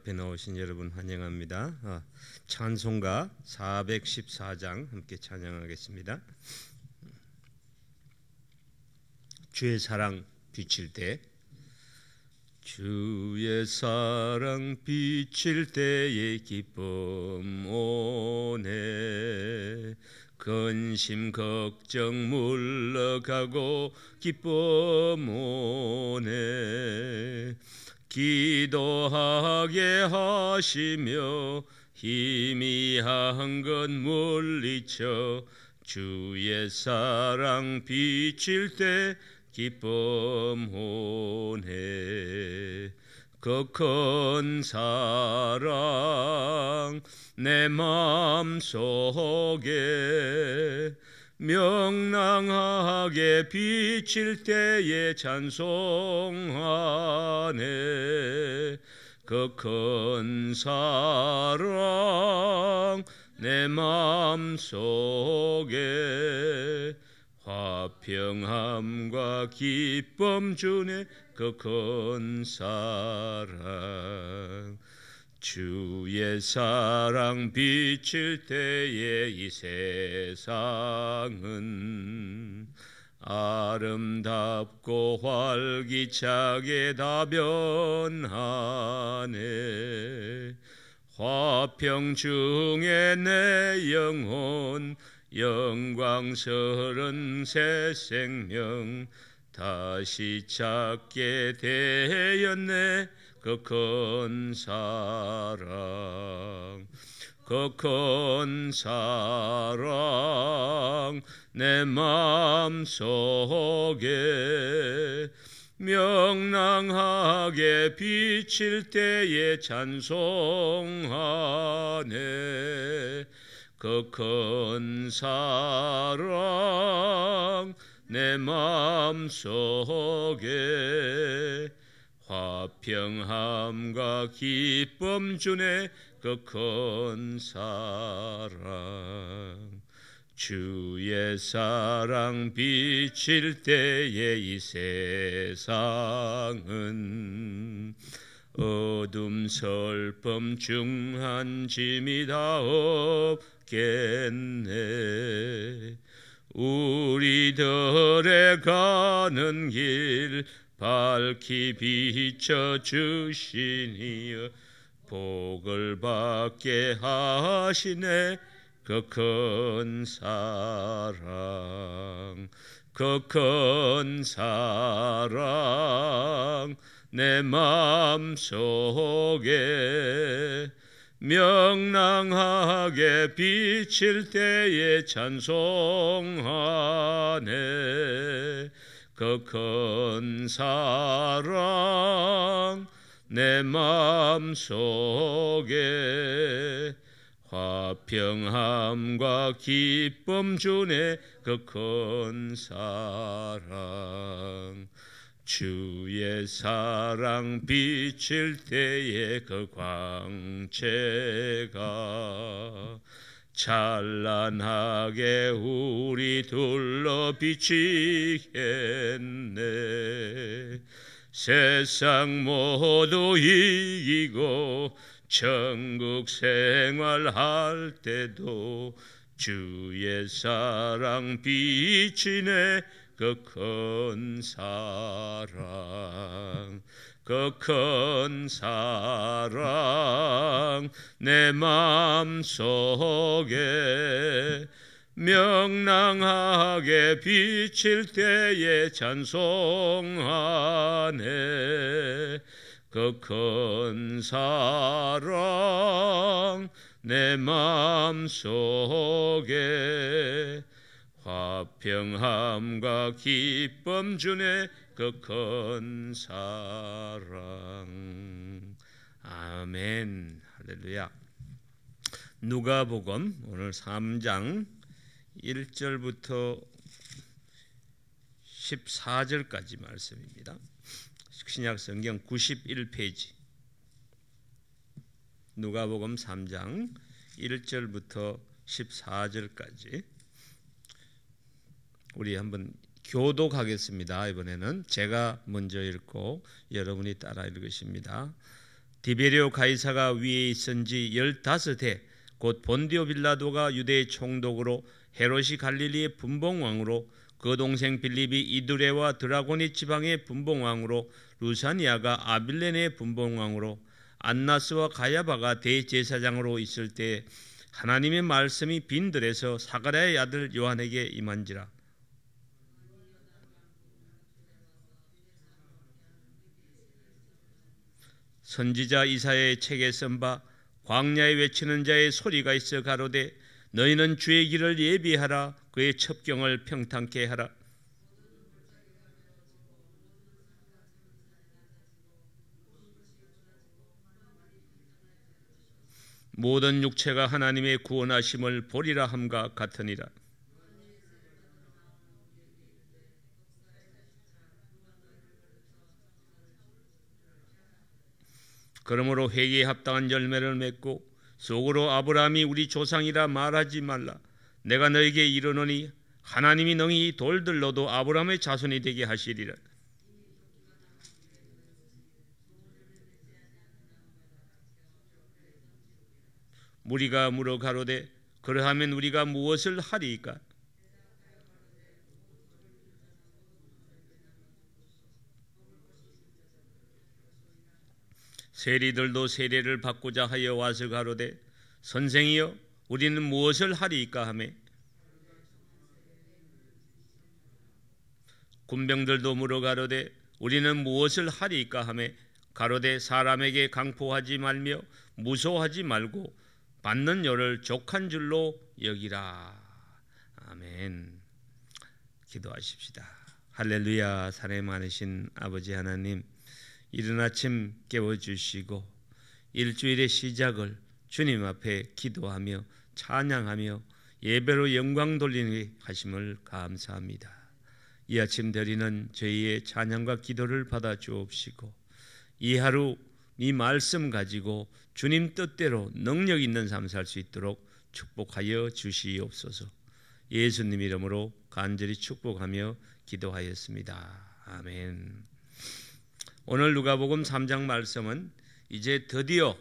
앞에 나오신 여러분 환영합니다. 찬송가 414장 함께 찬양하겠습니다. 주의 사랑 비칠 때, 주의 사랑 비칠 때에 기쁨 오네. 근심 걱정 물러가고 기쁨 오네. 기도하게 하시며 희미한 것 물리쳐 주의 사랑 비칠 때 기쁨 오네. 그 큰 사랑 내 마음속에 명랑하게 비칠 때에 찬송하네. 그 큰 사랑 내 마음속에 화평함과 기쁨 주네. 그 큰 사랑, 주의 사랑 비칠 때에 이 세상은 아름답고 활기차게 다 변하네. 화평 중에 내 영혼 영광스런 새 생명 다시 찾게 되었네. 그 큰 사랑, 그 큰 사랑 내 마음속에 명랑하게 비칠 때에 찬송하네. 그 큰 사랑 내 마음속에 화평함과 기쁨 주네. 그 큰 사랑, 주의 사랑 비칠 때에 이 세상은 어둠 슬픔 중한 짐이 다 없겠네. 우리들의 가는 길 밝히 비춰 주시니여 복을 받게 하시네. 그 큰 사랑, 그 큰 사랑 내 마음속에 명랑하게 비칠 때에 찬송하네. 그 큰 사랑 내 마음속에 화평함과 기쁨 주네. 그 큰 사랑, 주의 사랑 비칠 때에 그 광채가 찬란하게 우리 둘러 비치겠네. 세상 모두 이기고 천국 생활할 때도 주의 사랑 비치네. 그 큰 사랑, 그 큰 사랑 내 마음속에 명랑하게 비칠 때에 찬송하네. 그 큰 사랑 내 마음속에 화평함과 기쁨 주네. 그 큰 사랑. 아멘. 할렐루야. 누가복음 오늘 3장 1절부터 14절까지 말씀입니다. 신약성경 91페이지. 누가복음 3장 1절부터 14절까지 우리 한번 교독하겠습니다. 이번에는 제가 먼저 읽고 여러분이 따라 읽으십니다. 디베리오 가이사가 위에 있은지 15해 곧 본디오 빌라도가 유대의 총독으로 헤롯이 갈릴리의 분봉왕으로 그 동생 빌립이 이두레와 드라고니 지방의 분봉왕으로 루사니아가 아빌레네의 분봉왕으로 안나스와 가야바가 대제사장으로 있을 때 하나님의 말씀이 빈들에서 사가랴의 아들 요한에게 임한지라. 선지자 이사야의 책에 쓴 바 광야에 외치는 자의 소리가 있어 가로되 너희는 주의 길을 예비하라. 그의 첩경을 평탄케 하라. 모든 육체가 하나님의 구원하심을 보리라 함과 같으니라. 그러므로 회개에 합당한 열매를 맺고 속으로 아브라함이 우리 조상이라 말하지 말라. 내가 너에게 이르노니 하나님이 능히 이 돌들로도 아브라함의 자손이 되게 하시리라. 무리가 물어 가로되 그러하면 우리가 무엇을 하리이까? 세리들도 세례를 받고자 하여 와서 가로되 선생이여 우리는 무엇을 하리이까 하매 군병들도 물어 가로되 우리는 무엇을 하리이까 하매 가로되 사람에게 강포하지 말며 무소하지 말고 받는 열을 족한 줄로 여기라. 아멘. 기도하십시다. 할렐루야. 사랑이 많으신 아버지 하나님, 이른 아침 깨워주시고 일주일의 시작을 주님 앞에 기도하며 찬양하며 예배로 영광 돌리게 하심을 감사합니다. 이 아침 드리는 저희의 찬양과 기도를 받아 주옵시고 이 하루 이 말씀 가지고 주님 뜻대로 능력 있는 삶 살 수 있도록 축복하여 주시옵소서. 예수님 이름으로 간절히 축복하며 기도하였습니다. 아멘. 오늘 누가복음 3장 말씀은 이제 드디어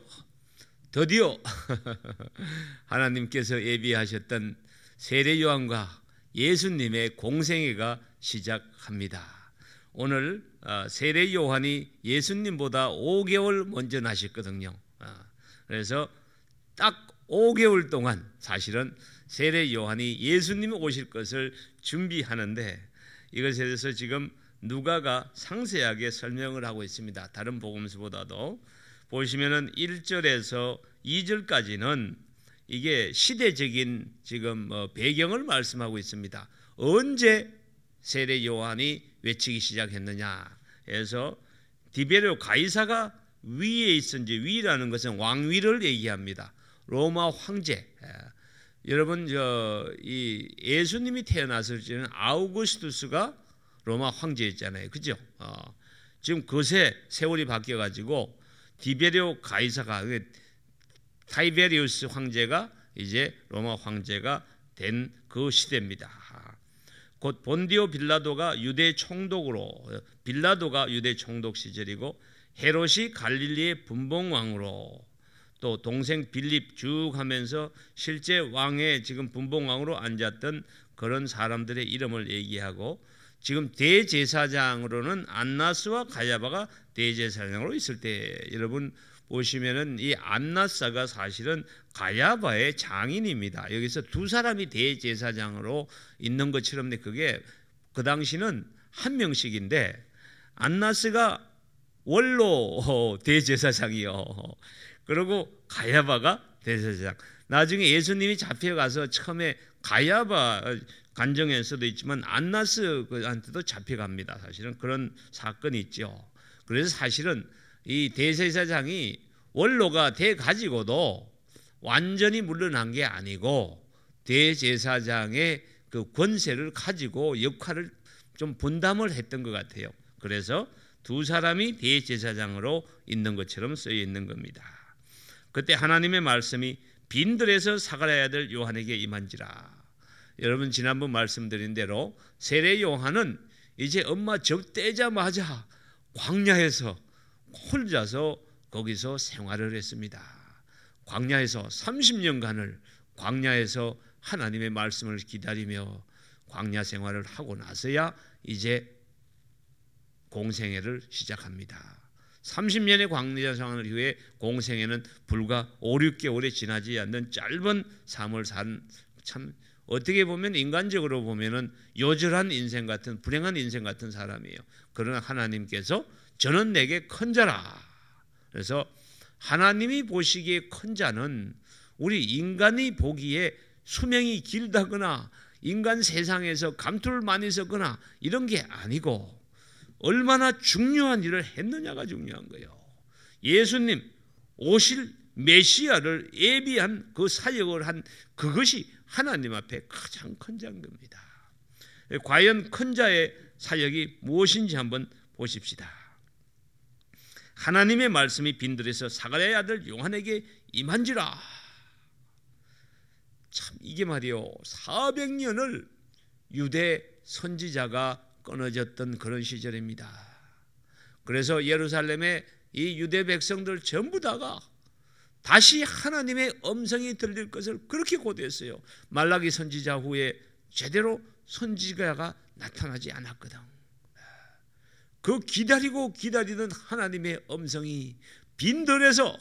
하나님께서 예비하셨던 세례 요한과 예수님의 공생애가 시작합니다. 오늘 세례 요한이 예수님보다 5개월 먼저 나셨거든요. 그래서 딱 5개월 동안 사실은 세례 요한이 예수님이 오실 것을 준비하는데 이것에 대해서 지금 누가가 상세하게 설명을 하고 있습니다. 다른 복음서보다도 보시면은 1절에서 2절까지는 이게 시대적인 지금 배경을 말씀하고 있습니다. 언제 세례 요한이 외치기 시작했느냐 해서 디베리오 가이사가 위에 있은지, 위라는 것은 왕위를 얘기합니다. 로마 황제. 여러분 이 예수님이 태어났을 때는 아우구스투스가 로마 황제였잖아요. 그죠? 지금 그새 세월이 바뀌어 가지고 디베리오 가이사가 타이베리우스 황제가 이제 로마 황제가 된 그 시대입니다. 곧 본디오 빌라도가 유대 총독으로, 빌라도가 유대 총독 시절이고 헤롯이 갈릴리의 분봉왕으로, 또 동생 빌립 쭉 하면서 실제 왕의 지금 분봉왕으로 앉았던 그런 사람들의 이름을 얘기하고, 지금 대제사장으로는 안나스와 가야바가 대제사장으로 있을 때, 여러분 보시면은 이 안나스가 사실은 가야바의 장인입니다. 여기서 두 사람이 대제사장으로 있는 것처럼 그게 그 당시는 한 명씩인데 안나스가 원로 대제사장이요. 그리고 가야바가 대제사장. 나중에 예수님이 잡혀가서 처음에 가야바 간정에서도 있지만 안나스한테도 잡혀갑니다. 사실은 그런 사건이 있죠. 그래서 사실은 이 대제사장이 원로가 돼 가지고도 완전히 물러난 게 아니고 대제사장의 그 권세를 가지고 역할을 좀 분담을 했던 것 같아요. 그래서 두 사람이 대제사장으로 있는 것처럼 쓰여 있는 겁니다. 그때 하나님의 말씀이 빈들에서 사가랴의 아들 요한에게 임한지라. 여러분 지난번 말씀드린 대로 세례 요한은 이제 엄마 젖 떼자마자 광야에서 혼자서 거기서 생활을 했습니다. 광야에서 30년간을 광야에서 하나님의 말씀을 기다리며 광야 생활을 하고 나서야 이제 공생애를 시작합니다. 30년의 광야 생활 후에 공생애는 불과 5, 6개월이 지나지 않는 짧은 삶을 산, 참 어떻게 보면 인간적으로 보면은 요절한 인생 같은, 불행한 인생 같은 사람이에요. 그러나 하나님께서 저는 내게 큰 자라. 그래서 하나님이 보시기에 큰 자는 우리 인간이 보기에 수명이 길다거나 인간 세상에서 감투를 많이 썼거나 이런 게 아니고 얼마나 중요한 일을 했느냐가 중요한 거예요. 예수님 오실 메시아를 예비한 그 사역을 한 그것이 하나님 앞에 가장 큰 자인 겁니다. 과연 큰 자의 사역이 무엇인지 한번 보십시다. 하나님의 말씀이 빈들에서 사가랴의 아들 요한에게 임한지라. 참 이게 말이요, 400년을 유대 선지자가 끊어졌던 그런 시절입니다. 그래서 예루살렘의 이 유대 백성들 전부 다가 다시 하나님의 음성이 들릴 것을 그렇게 고대했어요. 말라기 선지자 후에 제대로 선지자가 나타나지 않았거든. 그 기다리고 기다리던 하나님의 음성이 빈들에서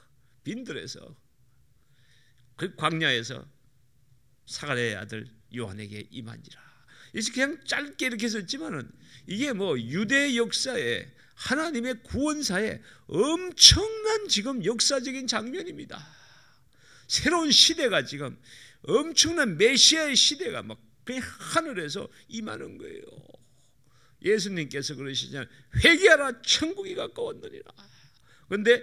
그 광야에서 사가랴의 아들 요한에게 임한지라. 이제 그냥 짧게 이렇게 썼지만은 이게 뭐 유대 역사에 하나님의 구원사에 엄청난 지금 역사적인 장면입니다. 새로운 시대가 지금 엄청난 메시아의 시대가 막 그냥 하늘에서 임하는 거예요. 예수님께서 그러시잖아요. 회개하라, 천국이 가까웠느니라. 그런데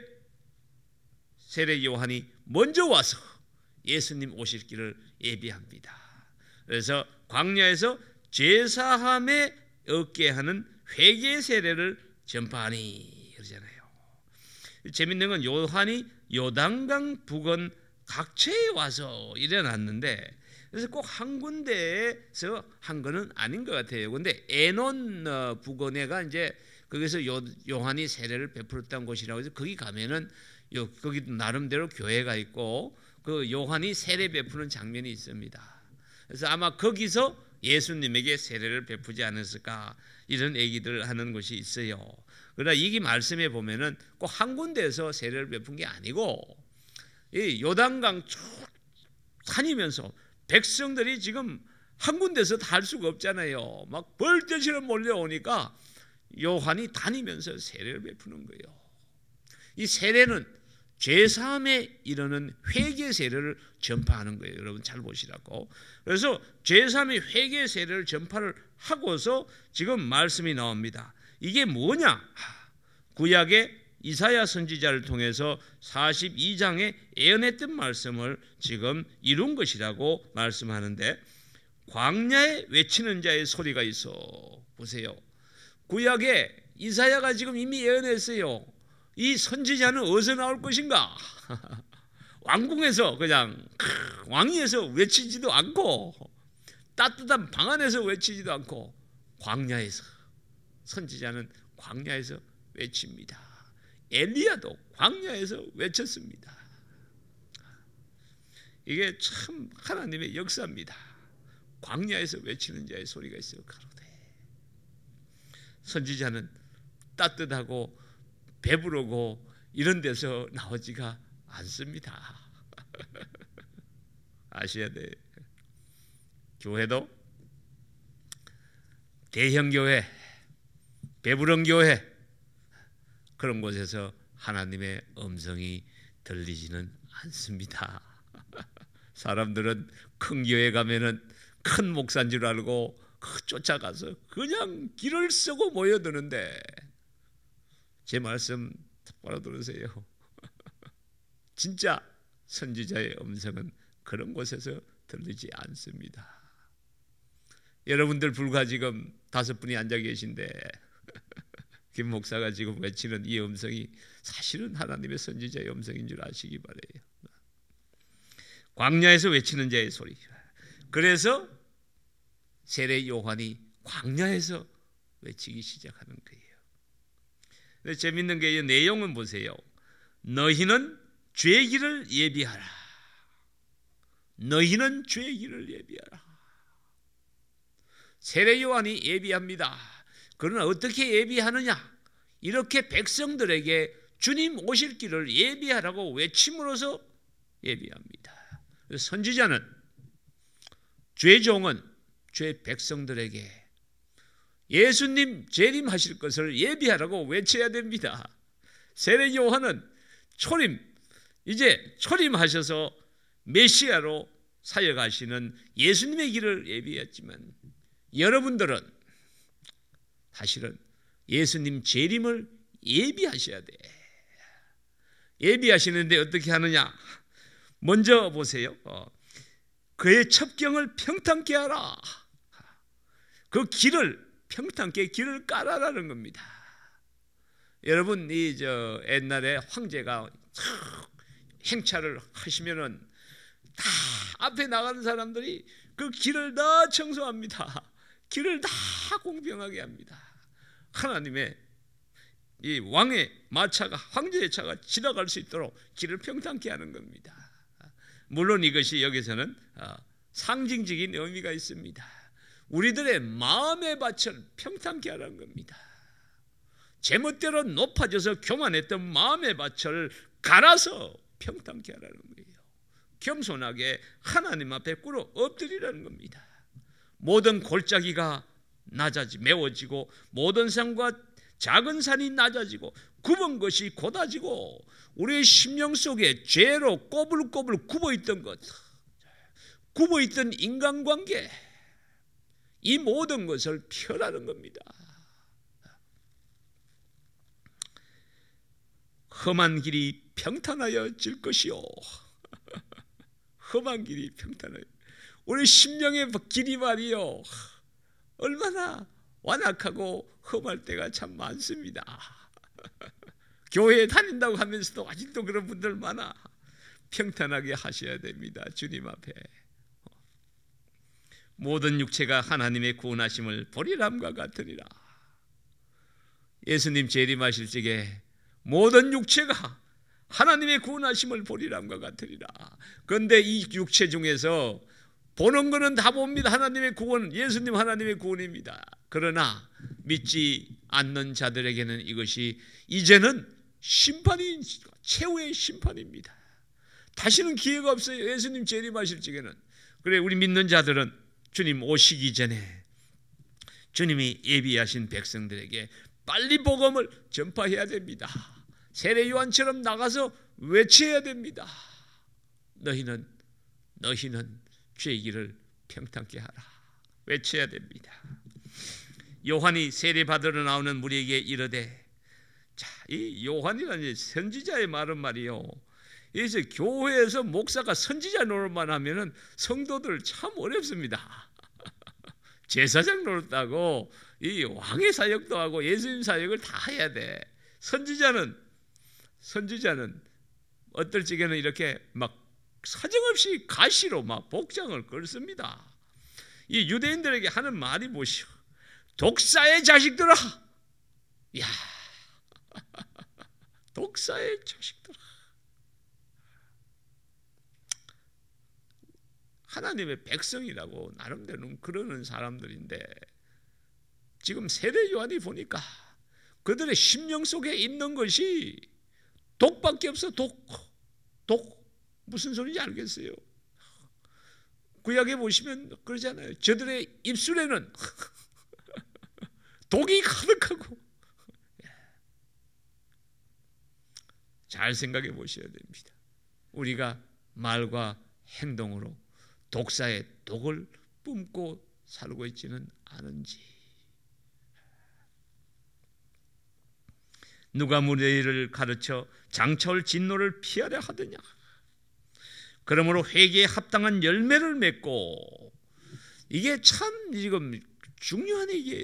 세례 요한이 먼저 와서 예수님 오실 길을 예비합니다. 그래서 광야에서 제사함에 얻게 하는 회개 세례를 전파하니 그러잖아요. 재밌는 건 요한이 요단강 부근 각처에 와서 일어났는데, 그래서 꼭 한 군데에서 한 거는 아닌 것 같아요. 그런데 에논 부근에가 이제 거기서 요한이 세례를 베풀었던 곳이라고 해서 거기 가면은 거기 나름대로 교회가 있고 그 요한이 세례 베푸는 장면이 있습니다. 그래서 아마 거기서 예수님에게 세례를 베푸지 않았을까 이런 얘기들을 하는 것이 있어요. 그러나 이 말씀에 보면은 꼭 한 군데에서 세례를 베푼 게 아니고 이 요단강 쭉 다니면서 백성들이 지금 한 군데서 다 할 수가 없잖아요. 막 벌떼처럼 몰려오니까 요한이 다니면서 세례를 베푸는 거예요. 이 세례는 죄사함에 이르는 회개 세례를 전파하는 거예요. 여러분 잘 보시라고. 그래서 죄사함의 회개 세례를 전파를 하고서 지금 말씀이 나옵니다. 이게 뭐냐? 구약의 이사야 선지자를 통해서 42장에 예언했던 말씀을 지금 이룬 것이라고 말씀하는데, 광야에 외치는 자의 소리가 있어. 보세요. 구약에 이사야가 지금 이미 예언했어요. 이 선지자는 어디서 나올 것인가? 왕궁에서 그냥 왕위에서 외치지도 않고 따뜻한 방 안에서 외치지도 않고 광야에서, 선지자는 광야에서 외칩니다. 엘리야도 광야에서 외쳤습니다. 이게 참 하나님의 역사입니다. 광야에서 외치는 자의 소리가 있어요. 가로되. 선지자는 따뜻하고 배부르고 이런 데서 나오지가 않습니다. 아셔야 돼. 교회도 대형 교회, 배부른 교회, 그런 곳에서 하나님의 음성이 들리지는 않습니다. 사람들은 큰 교회 가면은 큰 목사인 줄 알고 쫓아가서 그냥 길을 쓰고 모여드는데, 제 말씀 똑바로 들으세요. 진짜 선지자의 음성은 그런 곳에서 들리지 않습니다. 여러분들 불과 지금 5분이 앉아 계신데 김 목사가 지금 외치는 이 음성이 사실은 하나님의 선지자의 음성인 줄 아시기 바라요. 광야에서 외치는 자의 소리. 그래서 세례 요한이 광야에서 외치기 시작하는 거예요. 근데 재밌는 게 이 내용은 보세요. 너희는 죄의 길을 예비하라. 너희는 죄의 길을 예비하라. 세례 요한이 예비합니다. 그러나 어떻게 예비하느냐? 이렇게 백성들에게 주님 오실 길을 예비하라고 외침으로써 예비합니다. 선지자는, 죄종은 죄 백성들에게 예수님 재림하실 것을 예비하라고 외쳐야 됩니다. 세례 요한은 이제 초림하셔서 메시아로 사역하시는 예수님의 길을 예비했지만, 여러분들은 사실은 예수님 재림을 예비하셔야 돼. 예비하시는데 어떻게 하느냐? 먼저 보세요. 그의 첩경을 평탄케 하라. 그 길을 평탄케 길을 깔아라는 겁니다. 여러분, 옛날에 황제가 행차를 하시면은 다 앞에 나가는 사람들이 그 길을 다 청소합니다. 길을 다 공평하게 합니다. 하나님의 이 왕의 마차가, 황제의 차가 지나갈 수 있도록 길을 평탄케 하는 겁니다. 물론 이것이 여기서는 상징적인 의미가 있습니다. 우리들의 마음의 밭을 평탄케 하라는 겁니다. 제멋대로 높아져서 교만했던 마음의 밭을 갈아서 평탄케 하라는 거예요. 겸손하게 하나님 앞에 꿇어 엎드리라는 겁니다. 모든 골짜기가 메워지고 모든 산과 작은 산이 낮아지고 굽은 것이 곧아지고 우리의 심령 속에 죄로 꼬불꼬불 굽어있던 것, 굽어있던 인간관계, 이 모든 것을 펴라는 겁니다. 험한 길이 평탄하여질 것이요. 험한 길이 평탄하여. 우리 심령의 길이 말이요, 얼마나 완악하고 험할 때가 참 많습니다. 교회에 다닌다고 하면서도 아직도 그런 분들 많아. 평탄하게 하셔야 됩니다. 주님 앞에. 모든 육체가 하나님의 구원하심을 보리람과 같으리라. 예수님 재림하실 적에 모든 육체가 하나님의 구원하심을 보리람과 같으리라. 그런데 이 육체 중에서 보는 거는 다 봅니다. 하나님의 구원, 예수님 하나님의 구원입니다. 그러나 믿지 않는 자들에게는 이것이 이제는 심판이, 최후의 심판입니다. 다시는 기회가 없어요. 예수님 재림하실 적에는. 그래, 우리 믿는 자들은 주님 오시기 전에 주님이 예비하신 백성들에게 빨리 복음을 전파해야 됩니다. 세례 요한처럼 나가서 외쳐야 됩니다. 너희는 죄의 길을 평탄케 하라. 외쳐야 됩니다. 요한이 세례 받으러 나오는 무리에게 이르되, 자, 이 요한이라는 선지자의 말은 말이요, 이제 교회에서 목사가 선지자 노릇만 하면은 성도들 참 어렵습니다. 제사장 노릇도 하고 이 왕의 사역도 하고 예수님 사역을 다 해야 돼. 선지자는 어떨 적에는 이렇게 막 사정없이 가시로 막 복장을 걸습니다. 이 유대인들에게 하는 말이 무엇이요? 독사의 자식들아! 야, 독사의 자식들아! 하나님의 백성이라고 나름대로는 그러는 사람들인데, 지금 세례 요한이 보니까 그들의 심령 속에 있는 것이 독밖에 없어. 독. 무슨 소리인지 알겠어요? 구약에 보시면 그러잖아요. 저들의 입술에는 독이 가득하고. 잘 생각해 보셔야 됩니다. 우리가 말과 행동으로 독사의 독을 뿜고 살고 있지는 않은지. 누가 무리를 가르쳐 장차올 진노를 피하려 하더냐? 그러므로 회개에 합당한 열매를 맺고, 이게 참 지금 중요한 얘기예요.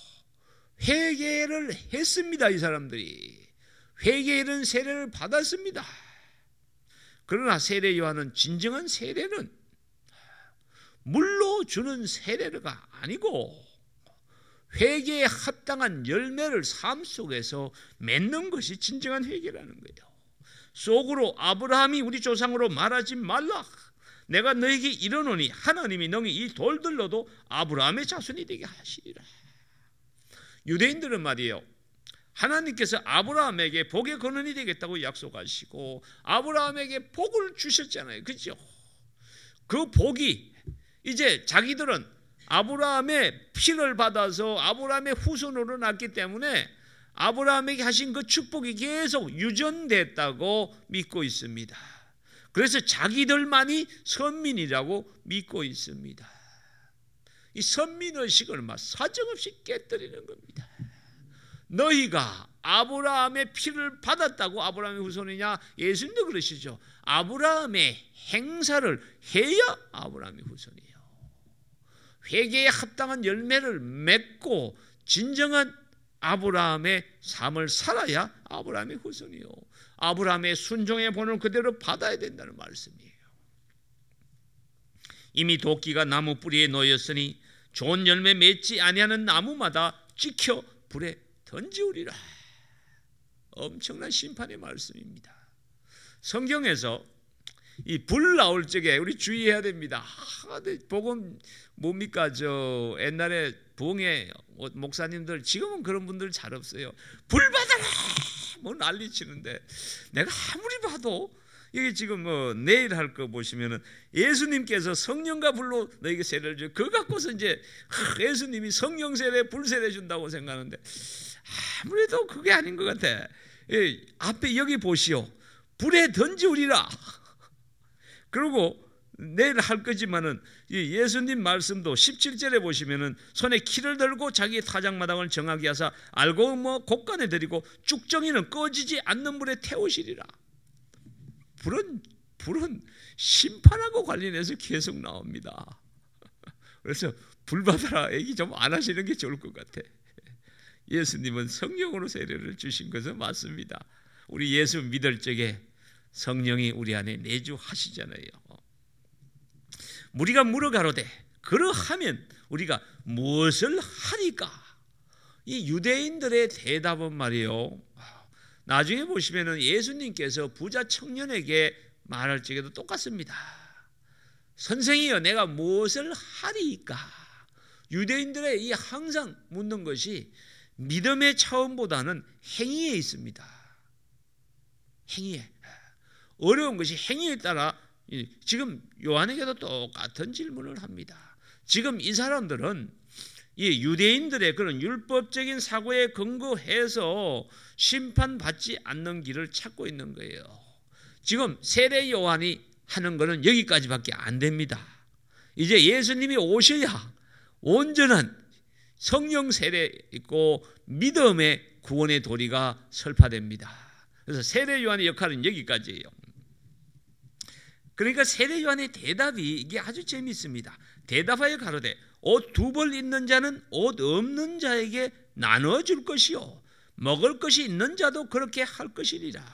회개를 했습니다. 이 사람들이 회개는 세례를 받았습니다. 그러나 세례 요한은 진정한 세례는 물로 주는 세례가 아니고 회개에 합당한 열매를 삶 속에서 맺는 것이 진정한 회개라는 거예요. 속으로 아브라함이 우리 조상으로 말하지 말라. 내가 너에게 이르노니 하나님이 너희 이 돌들로도 아브라함의 자손이 되게 하시리라. 유대인들은 말이에요, 하나님께서 아브라함에게 복의 근원이 되겠다고 약속하시고 아브라함에게 복을 주셨잖아요. 그렇죠? 그 복이 이제 자기들은 아브라함의 피를 받아서 아브라함의 후손으로 났기 때문에 아브라함에게 하신 그 축복이 계속 유전됐다고 믿고 있습니다. 그래서 자기들만이 선민이라고 믿고 있습니다. 이 선민의식을 막 사정없이 깨뜨리는 겁니다. 너희가 아브라함의 피를 받았다고 아브라함의 후손이냐? 예수님도 그러시죠. 아브라함의 행사를 해야 아브라함의 후손이에요. 회개에 합당한 열매를 맺고 진정한 아브라함의 삶을 살아야 아브라함의 후손이요, 아브라함의 순종의 본을 그대로 받아야 된다는 말씀이에요. 이미 도끼가 나무 뿌리에 놓였으니 좋은 열매 맺지 아니하는 나무마다 찍혀 불에 던지우리라. 엄청난 심판의 말씀입니다. 성경에서 이 불 나올 적에 우리 주의해야 됩니다. 복음 뭡니까? 저 옛날에 부흥회 목사님들, 지금은 그런 분들 잘 없어요. 불 받아라 뭐 난리 치는데, 내가 아무리 봐도 이게 지금 뭐 내일 할 거 보시면은 예수님께서 성령과 불로 너에게 세례를 줘, 그거 갖고서 이제 예수님이 성령 세례, 불 세례 준다고 생각하는데 아무래도 그게 아닌 것 같아. 앞에 여기 보시오, 불에 던지우리라. 그리고 내일 할 거지만은 예수님 말씀도 17절에 보시면은 손에 키를 들고 자기의 타작마당을 정하게 하사 알고 뭐 곳간에 들이고 쭉정이는 꺼지지 않는 불에 태우시리라. 불은 심판하고 관련해서 계속 나옵니다. 그래서 불 받아라 얘기 좀 안 하시는 게 좋을 것 같아. 예수님은 성령으로 세례를 주신 것은 맞습니다. 우리 예수 믿을 적에 성령이 우리 안에 내주하시잖아요. 우리가 물어가로되 그러하면 우리가 무엇을 하리까? 이 유대인들의 대답은 말이요, 나중에 보시면은 예수님께서 부자 청년에게 말할 적에도 똑같습니다. 선생이여 내가 무엇을 하리까? 유대인들의 이 항상 묻는 것이 믿음의 차원보다는 행위에 있습니다. 행위에. 어려운 것이 행위에 따라 지금 요한에게도 똑같은 질문을 합니다. 지금 이 사람들은 이 유대인들의 그런 율법적인 사고에 근거해서 심판받지 않는 길을 찾고 있는 거예요. 지금 세례 요한이 하는 것은 여기까지밖에 안 됩니다. 이제 예수님이 오셔야 온전한 성령 세례 있고 믿음의 구원의 도리가 설파됩니다. 그래서 세례 요한의 역할은 여기까지예요. 그러니까 세례 요한의 대답이 이게 아주 재미있습니다. 대답하여 가로되 옷 두 벌 있는 자는 옷 없는 자에게 나누어 줄 것이요 먹을 것이 있는 자도 그렇게 할 것이리라.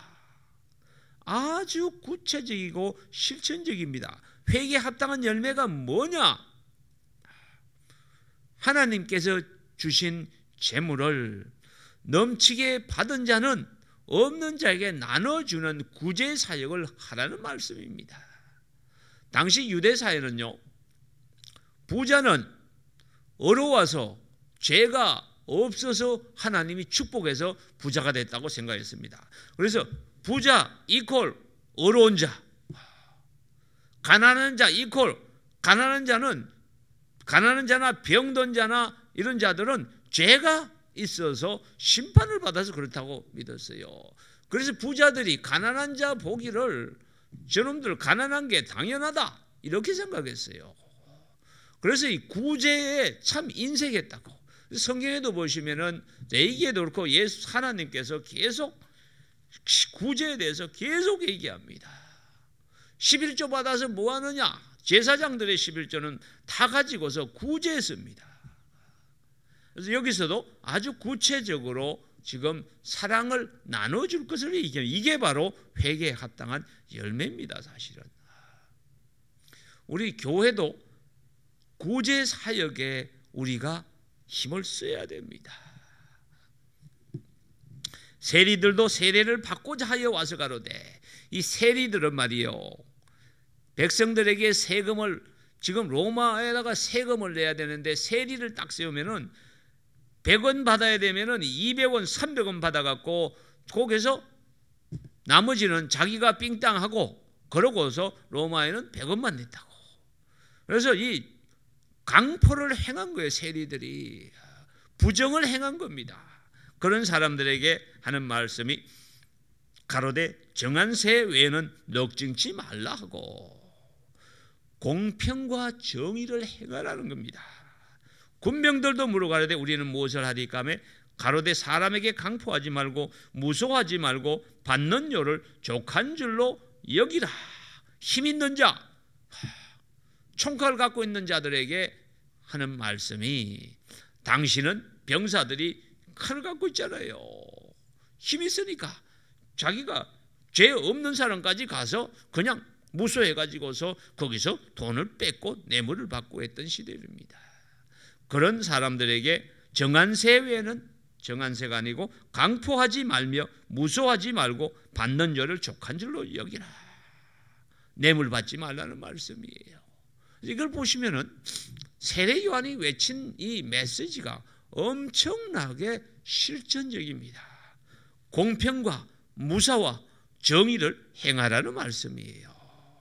아주 구체적이고 실천적입니다. 회개에 합당한 열매가 뭐냐? 하나님께서 주신 재물을 넘치게 받은 자는 없는 자에게 나눠주는 구제 사역을 하라는 말씀입니다. 당시 유대 사회는요, 부자는 어려워서 죄가 없어서 하나님이 축복해서 부자가 됐다고 생각했습니다. 그래서 부자 이퀄 어려운 자, 가난한 자 이퀄 가난한 자나 병든 자나 이런 자들은 죄가 있어서 심판을 받아서 그렇다고 믿었어요. 그래서 부자들이 가난한 자 보기를 저놈들 가난한 게 당연하다 이렇게 생각했어요. 그래서 이 구제에 참 인색했다고. 성경에도 보시면은 레위기에도 그렇고 예수 하나님께서 계속 구제에 대해서 계속 얘기합니다. 11조 받아서 뭐 하느냐? 제사장들의 11조는 다 가지고서 구제했습니다. 그래서 여기서도 아주 구체적으로 지금 사랑을 나눠줄 것을 얘기해요. 이게 바로 회개에 합당한 열매입니다. 사실은 우리 교회도 구제 사역에 우리가 힘을 써야 됩니다. 세리들도 세례를 받고자 하여 와서 가로되 이 세리들은 말이요, 백성들에게 세금을, 지금 로마에다가 세금을 내야 되는데 세리를 딱 세우면은 100원 받아야 되면은 200원, 300원 받아갖고 거기서 나머지는 자기가 삥땅하고 그러고서 로마에는 100원만 냈다고. 그래서 이 강포를 행한 거예요. 세리들이 부정을 행한 겁니다. 그런 사람들에게 하는 말씀이 가로되 정한 세 외에는 넉증치 말라 하고 공평과 정의를 행하라는 겁니다. 군병들도 물어가려되 우리는 무엇을 하리까 하며 가로되 사람에게 강포하지 말고 무소하지 말고 받는 요를 족한 줄로 여기라. 힘 있는 자, 총칼을 갖고 있는 자들에게 하는 말씀이, 당신은 병사들이 칼을 갖고 있잖아요. 힘 있으니까 자기가 죄 없는 사람까지 가서 그냥 무소해가지고서 거기서 돈을 뺏고 뇌물을 받고 했던 시대입니다. 그런 사람들에게 정한 세 외에는, 정한 세가 아니고 강포하지 말며 무소하지 말고 받는 죄를 족한 줄로 여기라. 뇌물 받지 말라는 말씀이에요. 이걸 보시면은 세례 요한이 외친 이 메시지가 엄청나게 실천적입니다. 공평과 무사와 정의를 행하라는 말씀이에요.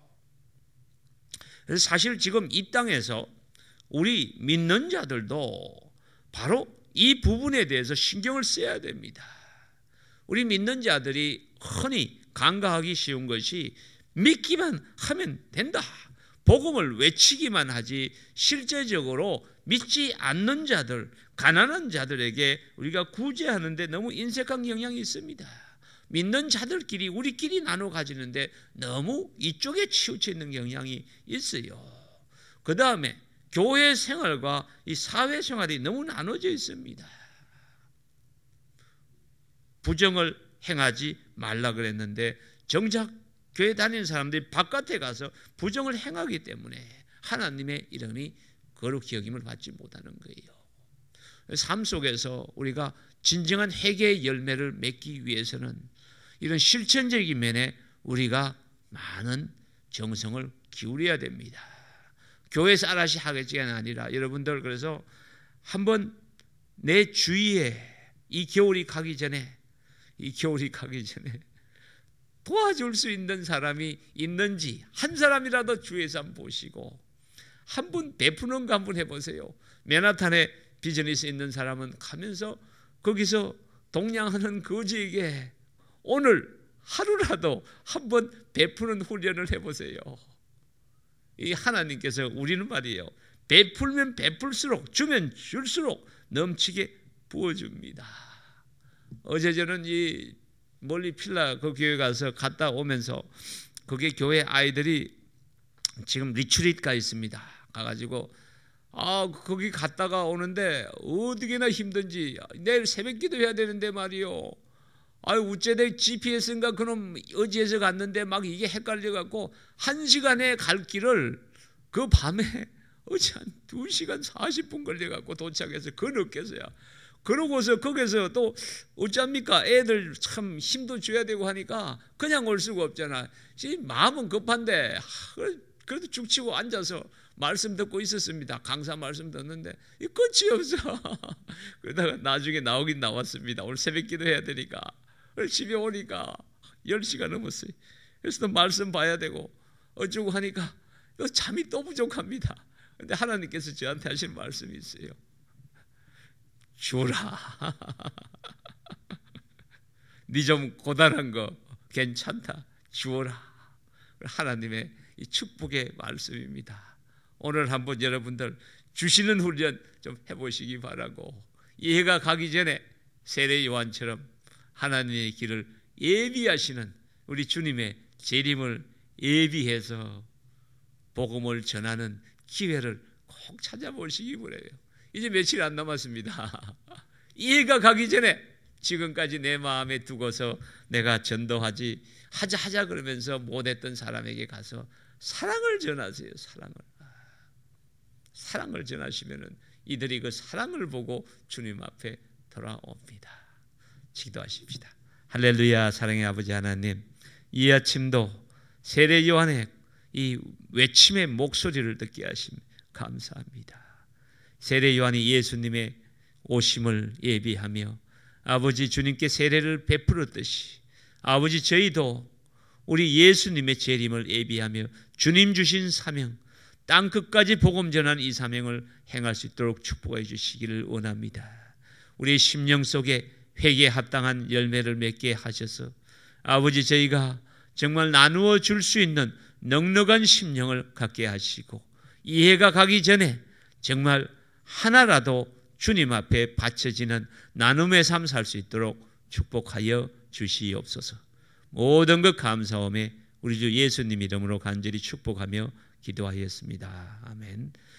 그래서 사실 지금 이 땅에서 우리 믿는 자들도 바로 이 부분에 대해서 신경을 써야 됩니다. 우리 믿는 자들이 흔히 간과하기 쉬운 것이 믿기만 하면 된다, 복음을 외치기만 하지 실제적으로 믿지 않는 자들, 가난한 자들에게 우리가 구제하는데 너무 인색한 경향이 있습니다. 믿는 자들끼리 우리끼리 나눠 가지는데 너무 이쪽에 치우쳐 있는 경향이 있어요. 그 다음에 교회 생활과 이 사회 생활이 너무 나눠져 있습니다. 부정을 행하지 말라 그랬는데 정작 교회 다니는 사람들이 바깥에 가서 부정을 행하기 때문에 하나님의 이름이 거룩히 여김을 받지 못하는 거예요. 삶 속에서 우리가 진정한 회개의 열매를 맺기 위해서는 이런 실천적인 면에 우리가 많은 정성을 기울여야 됩니다. 교회 쌀아시 하겠지가 아니라 여러분들, 그래서 한번 내 주위에 이 겨울이 가기 전에 도와줄 수 있는 사람이 있는지 한 사람이라도 주위에서 한번 보시고 한번 베푸는 거 한번 해보세요. 맨하탄에 비즈니스 있는 사람은 가면서 거기서 동냥하는 거지에게 오늘 하루라도 한번 베푸는 훈련을 해보세요. 이 하나님께서 우리는 말이에요, 베풀면 베풀수록, 주면 줄수록 넘치게 부어줍니다. 어제 저는 이 멀리 필라 그 교회 가서 갔다 오면서 거기 교회 아이들이 지금 리트릿 가 있습니다. 가가지고 거기 갔다가 오는데 어디게나 힘든지 내일 새벽 기도해야 되는데 말이요. 우째대 GPS인가 그놈 어디에서 갔는데 막 이게 헷갈려갖고 1시간에 갈 길을 그 밤에 어제 한 2시간 40분 걸려갖고 도착해서 그 늦게서야. 그러고서 거기서 또 어쩝니까? 애들 참 힘도 줘야 되고 하니까 그냥 올 수가 없잖아. 마음은 급한데 그래도 죽치고 앉아서 말씀 듣고 있었습니다. 강사 말씀 듣는데 이 끝이 없어. 그러다가 나중에 나오긴 나왔습니다. 오늘 새벽 기도해야 되니까. 집에 오니까 10시가 넘었어요. 그래서 또 말씀 봐야 되고 어쩌고 하니까 잠이 또 부족합니다. 그런데 하나님께서 저한테 하신 말씀이 있어요. 주라. 네 좀 고단한 거 괜찮다. 주어라. 하나님의 이 축복의 말씀입니다. 오늘 한번 여러분들 주시는 훈련 좀 해보시기 바라고, 이 해가 가기 전에 세례 요한처럼 하나님의 길을 예비하시는 우리 주님의 재림을 예비해서 복음을 전하는 기회를 꼭 찾아보시기 바라요. 이제 며칠 안 남았습니다. 이 해가 가기 전에 지금까지 내 마음에 두고서 내가 전도하지 하자 그러면서 못했던 사람에게 가서 사랑을 전하세요. 사랑을 전하시면은 이들이 그 사랑을 보고 주님 앞에 돌아옵니다. 기도하십시다. 할렐루야. 사랑의 아버지 하나님, 이 아침도 세례 요한의 이 외침의 목소리를 듣게 하심 감사합니다. 세례 요한이 예수님의 오심을 예비하며 아버지 주님께 세례를 베풀었듯이 아버지 저희도 우리 예수님의 재림을 예비하며 주님 주신 사명, 땅 끝까지 복음 전한 이 사명을 행할 수 있도록 축복해 주시기를 원합니다. 우리 심령 속에 회개에 합당한 열매를 맺게 하셔서 아버지 저희가 정말 나누어 줄 수 있는 넉넉한 심령을 갖게 하시고 이해가 가기 전에 정말 하나라도 주님 앞에 바쳐지는 나눔의 삶 살 수 있도록 축복하여 주시옵소서. 모든 것 감사함에 우리 주 예수님 이름으로 간절히 축복하며 기도하였습니다. 아멘.